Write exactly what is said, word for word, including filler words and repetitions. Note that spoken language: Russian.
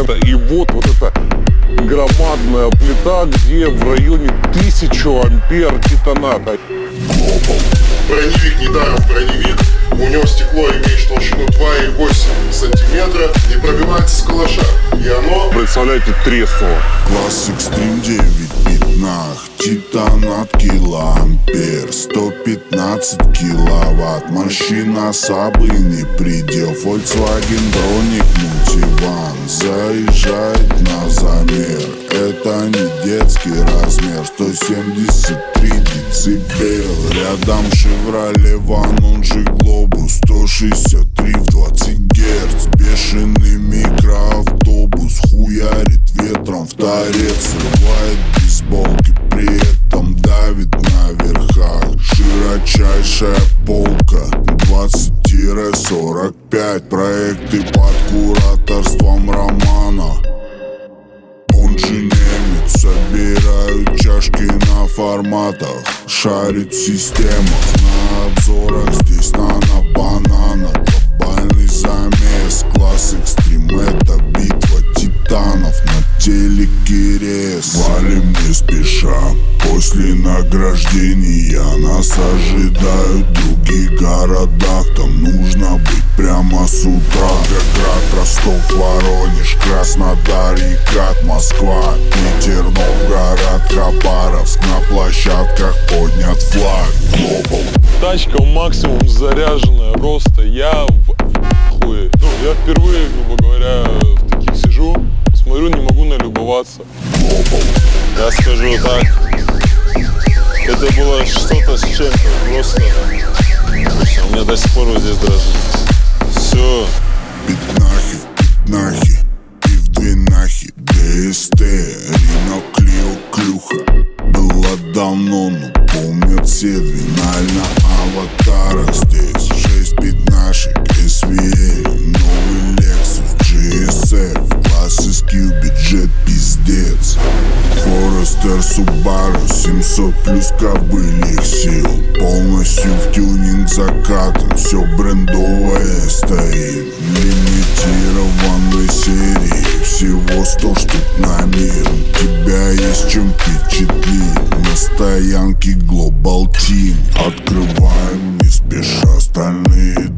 центра. И вот, вот эта громадная плита, где в районе тысячу ампер титаната. Броневик недаром броневик. У него стекло имеет толщину два и восемь сантиметра и пробивается с калаша. И оно, представляете, треснуло. Класс Extreme девять пятнах, титанат килоампер, сто пятнадцать киловатт. Машина особый не предел, Volkswagen Броник мультиван заезжает на замер. Это не детский размер, сто семьдесят три децибел. Рядом Chevrolet Van, он же Globus, сто шестьдесят три в двадцать герц. Бешеный микроавтобус хуярит ветром в торец, срывает бейсболки, при этом давит на верхах. Широчайшая полка двадцать сорок пять. Проекты под кураторством Романа. Он же немец, собирают чашки на форматах, шарит в системах, на обзорах здесь нано-бананах. Глобальный замес, класс Extreme, это битва титанов, на телеке рез. Валим не спеша, после награждения нас ожидают в других городах. Там нужно быть прямо с утра. Волгоград, Ростов, Воронеж, Краснодар, Екат, Москва, Питер, Новгород, Хабаровск. На площадках поднят флаг Global. Тачка максимум заряженная, просто я в хуе. Ну, я впервые, грубо говоря, в таких сижу, смотрю, не могу налюбоваться. Global. Я скажу так, это было что-то с чем-то, просто у меня до сих пор вот здесь дрожит. Все. Пятнахи в пятнахе и в двенахе ДСТ, Рено, Клио, Клюха. Было давно, но помнят все две на аватарах здесь. Шесть пятнашек, эс ви эй, новый Lexus, джи эс эф, классический бюджет пиздец. Форестер, Subaru, семьсот плюс кобыльих сил. Полностью в тюнинг закатан, все брендовое стоит. Лимитированной серии, всего сто штук на мир. Тебя есть чем впечатлить, на стоянке Global Team. Открываем не спеша, остальные